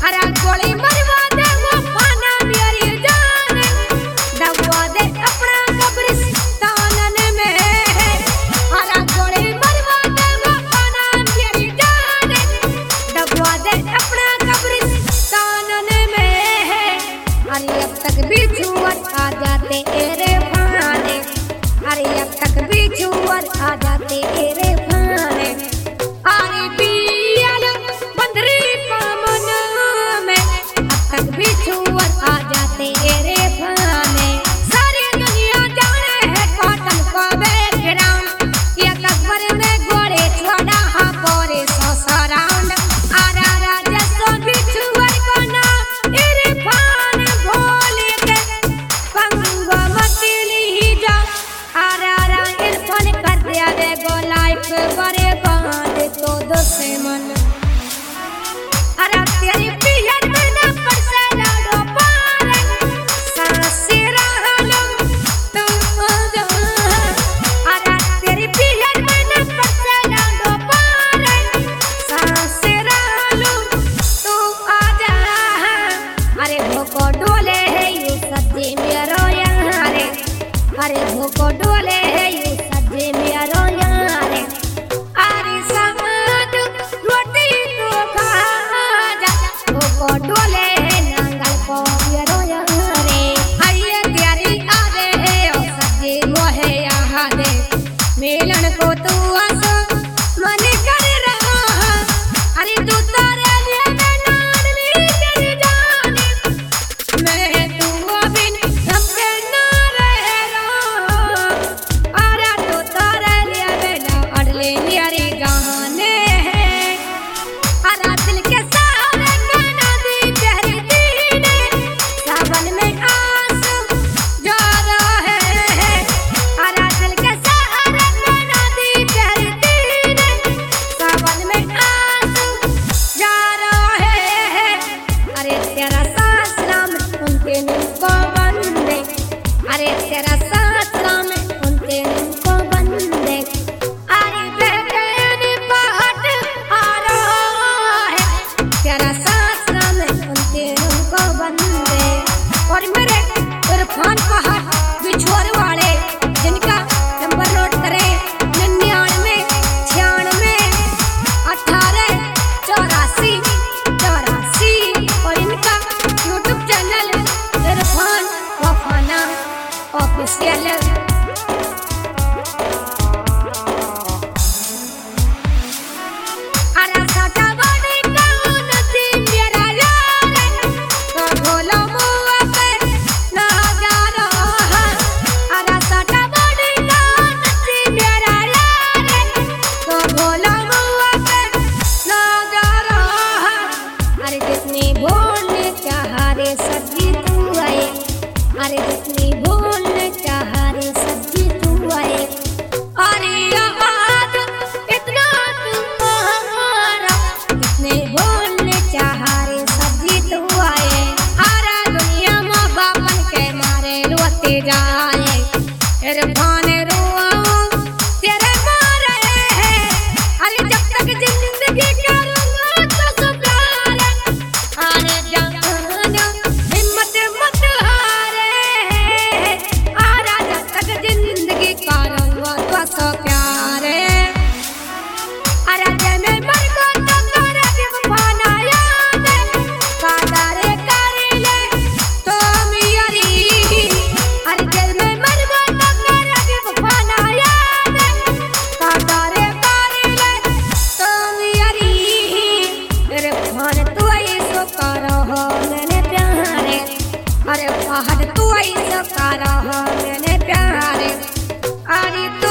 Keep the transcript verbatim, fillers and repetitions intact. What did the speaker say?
अरे गोली मरवा दे वो पाना मेरी जान, दबवा दे अपना कब्रिस्तान में। अरे गोली मरवा दे वो पाना मेरी जान, दबवा दे अपना कब्रिस्तान में। अरे अब तक भी छुअत आ जाते तेरे फाने, अरे अब तक भी छुअत आ जाते तेरे फाने। अरे पियल बंदरी पामन में अब तक भी छुअत आ जाते तेरे फाने। सारी दुनिया जाने है कॉटन का बैकग्राउंड, ये कब्र में गोरे छोड़ा हा पोरे सौ सौ राउंड। आरा राजा सो भी छुअत को ना तेरे फान भोले के पंगो मतीली ही जा। आरा रा इरफान कर दिया दे गो लाइफ बरे बांध तो दुश्मन। अरे तेरी पियत में ना पर से लाडो पार, सांसे रहलो तुम आजा। अरे तेरी पियत में ना पर से लाडो पार, सांसे रहलो तुम आजा। अरे भोको डोले है यू सज्जे मेरो यहाँ रे, अरे भोको डोले है यू सज्जे मेरो यहाँ रे। अरे साथ रोटी तो खा जा, भोको डोले है नांगल को मेरो यहाँ रे। आइए तेरी आगे है ओ सज्जे मोहे यहाँ दे, मिलन को तू आसो मन कर रहा। अरे तू तारे लिए मैं नानी तेरी जान, मैं तू बिन सबके ना रह। अरे तू तारे लिए मैं ना अड़ले मेरी गाने। अरे दिल के सहारे कहना दी तेरी दीने, सावन में आंसू जा रहे हैं। अरे दिल के सहारे कहना दी तेरी दीने, सावन में आंसू जा रहे हैं। अरे तेरा सास राम उनके नीम को बंदे, अरे तेरा सास राम उनके नीम को बंदे। अरे बेचैनी पहाड़ आ रहा है, तेरा सास राम उनके नीम को बंदे। और मेरे इरफान पहाड़ बिछोर वाले जिनका नंबर नोट करें निन्यानवे छियानवे अठारह चौरासी चौरासी। और इनका यूट्यूब चैनल इरफान वफाना ऑफिशियल। अरे साटा बड़ी कौन थी मेरा यार, तो भोला मुआ पे ना जा रहा। अरे साटा बड़ी कौन थी मेरा यार, तो भोला मुआ पे ना जा रहा। अरे जितनी भूलने चाहा रे सच्ची तू आए, अरे जितनी भूलने चाहा रे सच्ची तू आए। अरे याद इतना तुम्हारा, जितने भूलने चाहा रे सच्ची तू आए। अरे दुनिया माँ बापन के मारे रोते जाए, इरफान रोआऊं तेरे मारे। अरे जब तक जिंदगी करूंगा तो सुप्यार, अरे जानो हिम्मत मत हारे। अरे जब तक जिंदगी करूंगा तो सुप्यार। अरे जब मैं मर गो तो तेरा दीवाना याद, कादारे कर ले तो मेरी। अरे जब मैं मर गो तो तेरा दीवाना याद, कादारे कर ले तो मेरी। इरफान तू ऐसो करो हो मैंने प्यारे, अरे फहद तू ऐसो करो हो मैंने प्यारे। अरे